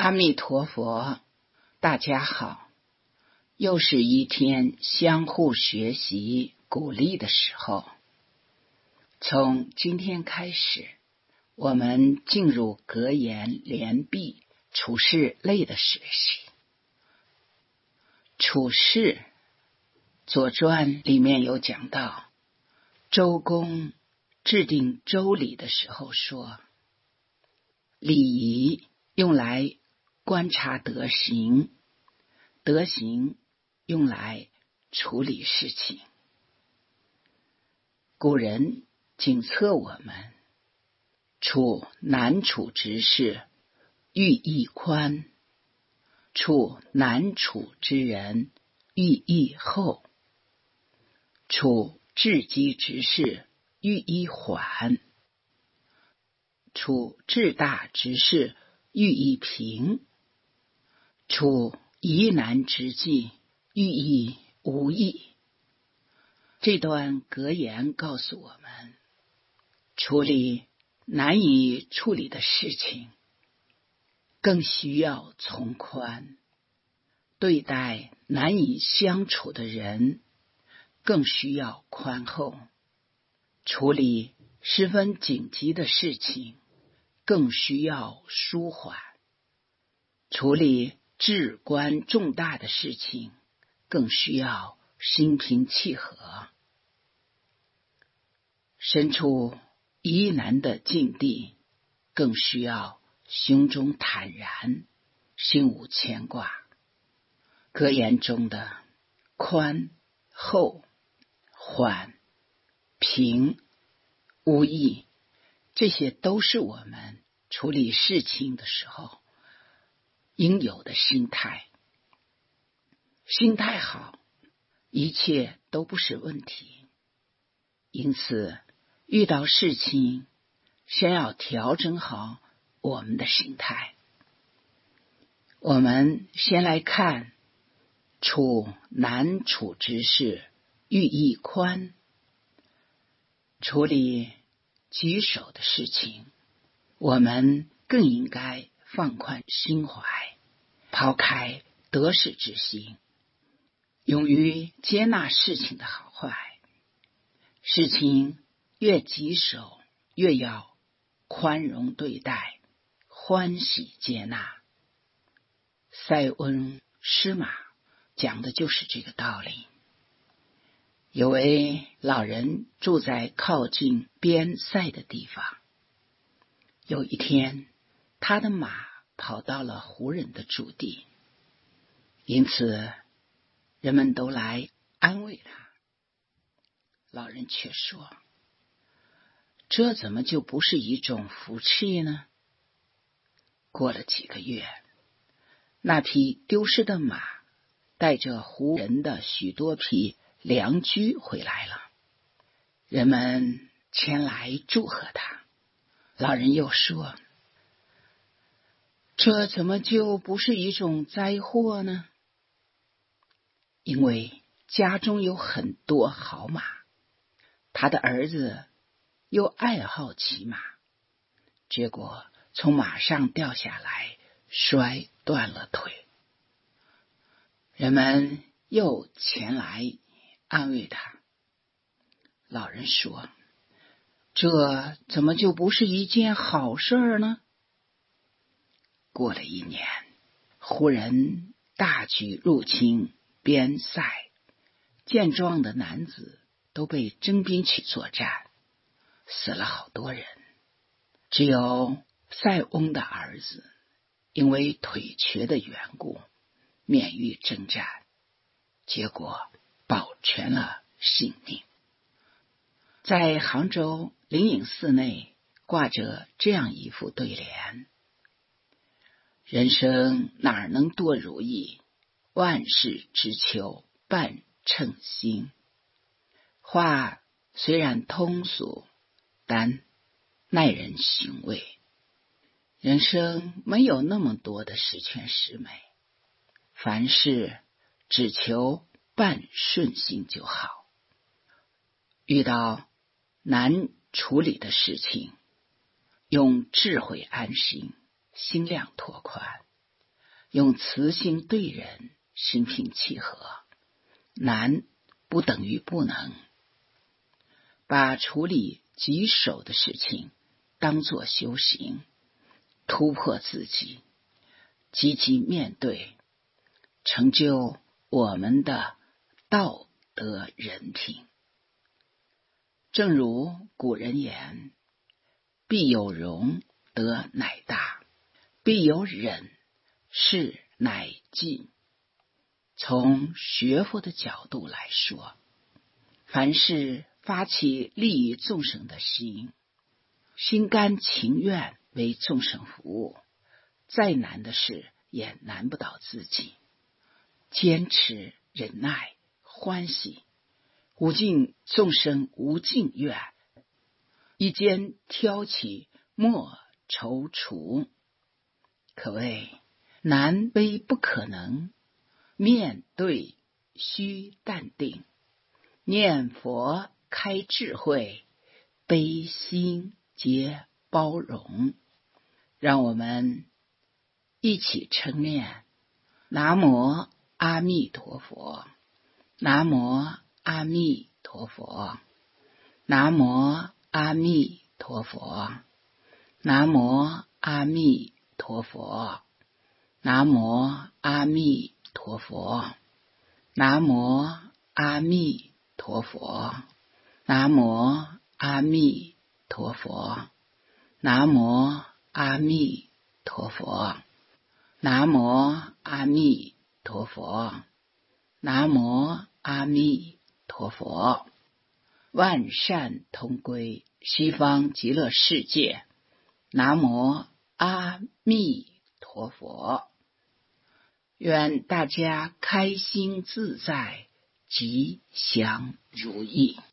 阿弥陀佛，大家好，又是一天相互学习鼓励的时候。从今天开始，我们进入格言联璧处事类的学习。处事，左传里面有讲到，周公制定周礼的时候说，礼仪用来观察德行，德行用来处理事情。古人警策我们，处难处之事，寓意宽；处难处之人，寓意厚；处至机之事，寓意缓；处至大之事，寓意平；处疑难之际，寓意无益。这段格言告诉我们，处理难以处理的事情，更需要从宽；对待难以相处的人，更需要宽厚；处理十分紧急的事情，更需要舒缓；处理至关重大的事情，更需要心平气和。身处疑难的境地，更需要胸中坦然，心无牵挂。格言中的宽、厚、缓、平、无益，这些都是我们处理事情的时候应有的心态。心态好，一切都不是问题。因此遇到事情，先要调整好我们的心态。我们先来看，处难处之事，寓意宽。处理棘手的事情，我们更应该放宽心怀，抛开得失之心，勇于接纳事情的好坏。事情越棘手，越要宽容对待，欢喜接纳。塞翁失马讲的就是这个道理。有位老人住在靠近边塞的地方，有一天他的马跑到了胡人的驻地，因此人们都来安慰他。老人却说，这怎么就不是一种福气呢？过了几个月，那匹丢失的马带着胡人的许多匹良驹回来了，人们前来祝贺他。老人又说，这怎么就不是一种灾祸呢？因为家中有很多好马，他的儿子又爱好骑马，结果从马上掉下来，摔断了腿。人们又前来安慰他。老人说，这怎么就不是一件好事呢？过了1年，胡人大举入侵边塞，健壮的男子都被征兵去作战，死了好多人。只有塞翁的儿子因为腿瘸的缘故免于征战，结果保全了性命。在杭州灵隐寺内挂着这样一副对联，人生哪能多如意，万事只求半称心。话虽然通俗，但耐人寻味。人生没有那么多的十全十美，凡事只求半顺心就好。遇到难处理的事情，用智慧安心，心量拓宽， 用慈心对人，心平气和。难不等于不能。把处理棘手的事情当作修行，突破自己，积极面对，成就我们的道德人品。正如古人言，必有容，德乃大；必有忍，事乃尽。从学佛的角度来说，凡是发起利益众生的心，心甘情愿为众生服务，再难的事也难不倒自己。坚持忍耐欢喜，无尽众生无尽愿，一肩挑起莫踌躇。可谓难悲不可能，面对须淡定。念佛开智慧，悲心结包容。让我们一起称念南无阿弥陀佛，南无阿弥陀佛，南无阿弥陀佛，南无阿弥陀佛，南无阿弥陀佛，南无阿弥陀佛，南无阿弥陀佛，南无阿弥陀佛，南无阿弥陀佛，南无阿弥陀佛。万善同归西方极乐世界。南无阿弥陀佛。愿大家开心自在，吉祥如意。